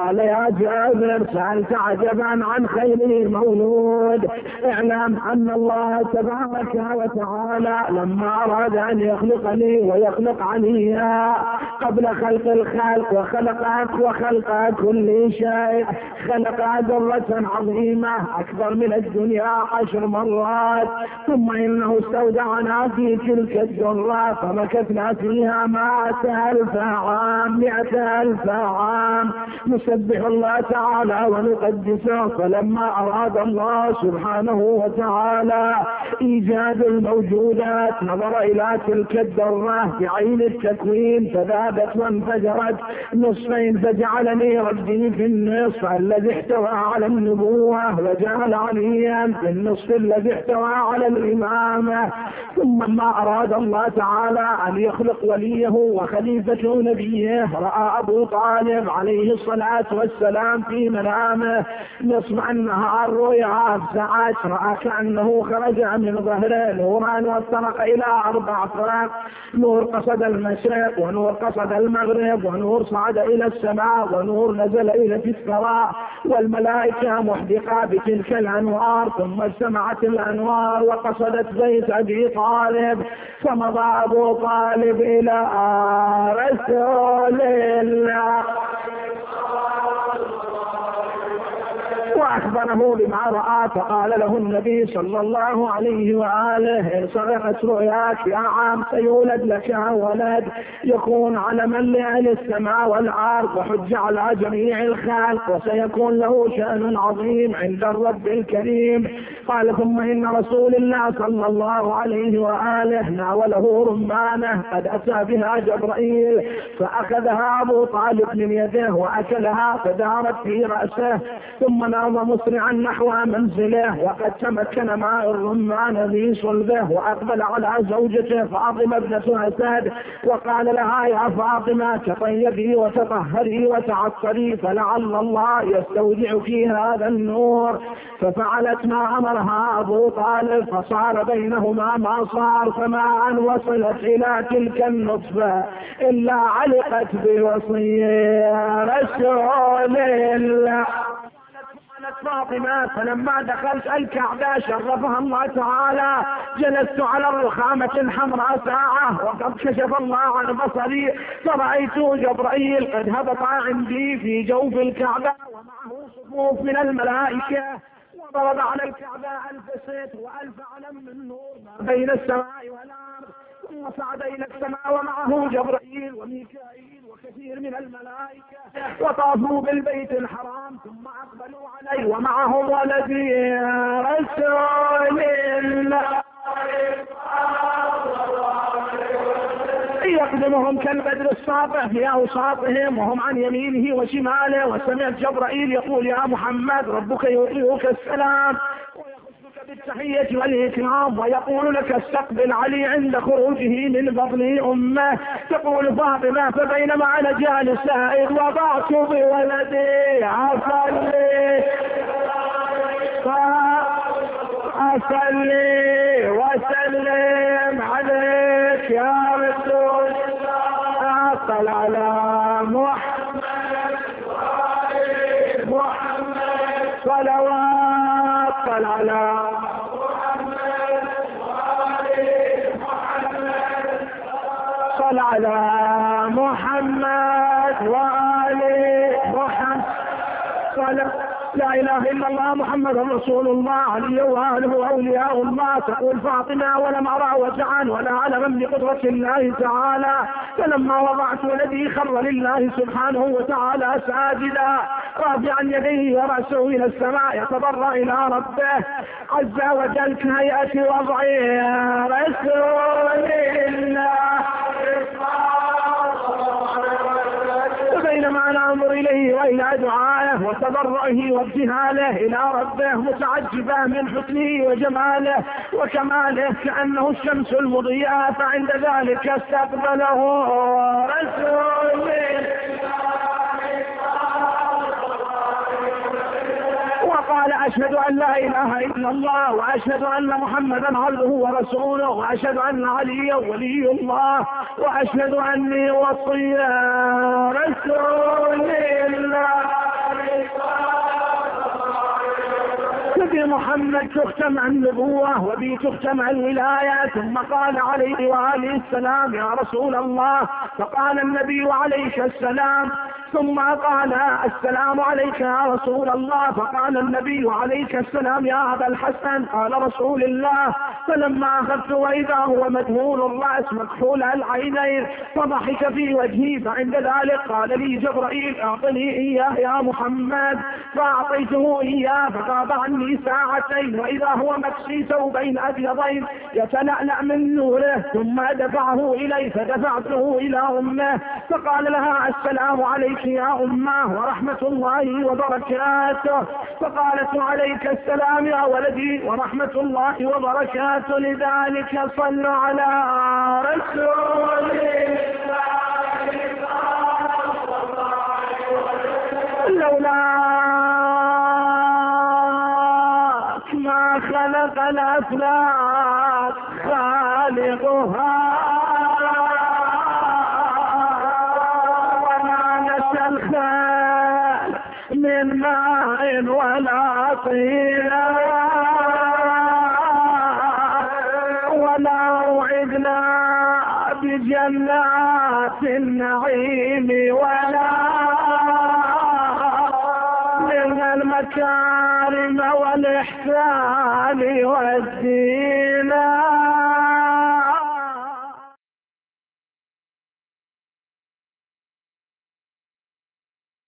قال يا جابر سألت عجبا عن خير مولود، اعلم أن الله تبارك وتعالى لما أراد أن يخلقني ويخلق عليا قبل خلق الخلق وخلق كل شيء خلق ذرة عظيمة أكبر من الدنيا 10 مرات، ثم إنه استودعنا في تلك الذرة فمكثنا فيها 100,000 عام نسبح الله تعالى ونقدسه. فلما أراد الله سبحانه وتعالى إيجاد الموجودات نظر إلى تلك الذرة بعين التكوين فذابت وانفجرت نصفين، فجعلني ربي في النصف الذي احتوى على النبوة وجعل عليا في النصف الذي احتوى على الإمامة. ثم ما أراد الله تعالى أن يخلق وليه وخليفته نبيه رأى أبو طالب عليه الصلاة والسلام في منامه نصف النهار رؤيا ساعات رأى كأنه خرج من ظهره نورا وافترق إلى 4 فرق، نور قصد المشرق ونور قصد المغرب ونور صعد إلى السماء ونور نزل إلى الثراء، والملائكة محدقة بتلك الأنوار. ثم اجتمعت الأنوار وقصدت بيت أبي طالب، فمضى أبو طالب إلى رسول الله وأخبره بما رأى، فقال له النبي صلى الله عليه وآله صغرت رؤياك يا عام سيولد لك ولد يكون علما لأهل السماء والأرض وحج على جميع الخلق وسيكون له شأن عظيم عند الرب الكريم. قال ثم إن رسول الله صلى الله عليه وآله ناوله رمانة قد أتى بها جبرائيل فأخذها أبو طالب من يده وأكلها فدارت في رأسه، ثم نام مسرعا نحو منزله وقد تمكن ماء الرمان في صلبه وأقبل على زوجته فاطمة ابنة أسد وقال لها يا فاطمة تطيبي وتطهري وتعطري فلعل الله يستودعك هذا النور. ففعلت ما أمرها أبو طالب فصار بينهما ما صار، فما أن وصلت إلى تلك النطفة إلا علقت بوصية رسول الله. فاطمة فلما دخلت الكعبة شرفها الله تعالى جلست على الرخامة الحمراء ساعة وقد كشف الله عن بصري فرأيت جبرائيل قد هبط عندي في جوف الكعبة ومعه صفوف من الملائكة وضرب على الكعبة 1000 سيف و1000 علم من نور ما بين السماء والأرض، ثم صعد إلى السماء ومعه جبرائيل وميكائيل وكثير من الملائكة وطافوا بالبيت الحرام ثم أقبلوا عليه ومعهم ولدي رسول الله يقدمهم كالبدر الساطع في أوساطهم وهم عن يمينه وشماله. وسمعت جبرائيل يقول يا محمد ربك يعطيك السلام بالتحية والإكرام ويقول لك استقبل علي عند خروجه من بطن أمه. تقول فاطمة فبينما أنا جالس إذ وضعت بولدي أصلي وسلم عليك يا رسول الله صل على محمد صلوات صل على صل على محمد وآل محمد صل لا إله إلا الله محمد رسول الله علي وآله أولياء الله. تقول فاطمة ولم أرى وجعا ولا علما بقدرة الله تعالى، فلما وضعت ولدي خر لله سبحانه وتعالى ساجدا رافعا يديه ورأسه إلى السماء يتضرع إلى ربه عز وجل كهيئة وضعي رسول الله. بينما ننظر إليه وإلى دعائه وتضرعه وابتهاله إلى ربه متعجبا من حسنه وجماله وكماله كأنه الشمس المضيئة، فعند ذلك استقبله رسول الله وقال أشهد أن لا إله إلا الله وأشهد أن محمدا عبده ورسوله وأشهد أن عليا ولي الله وأشهد أني وصي رسول الله. بمحمد تختم النبوة وبي تختم الولاية. ثم قال عليه وآله السلام يا رسول الله، فقال النبي عليك السلام، ثم قال السلام عليك يا رسول الله، فقال النبي عليك السلام يا أبا الحسن. قال رسول الله فلما أخذت وإذا هو مدهول الرأس مكحول العينين فضحك في وجهي، فعند ذلك قال لي جبرائيل أعطني إياه يا محمد، فأعطيته إياه فغاب عني ساعتين وإذا هو مكسي ثوبين أبيضين يتلألأ من نوره، ثم دفعه إلي فدفعته إلى أمه فقال لها السلام عليك يا أمه ورحمة الله وبركاته، فقالت عليك السلام يا ولدي ورحمة الله وبركاته. لذلك صلوا على رسول الله لولاك ما خلق الأفلاك خالقها وما نسى الخال من ماء ولا طين ولا وعدنا بجنات النعيم ولا من المكارم والإحسان والدين.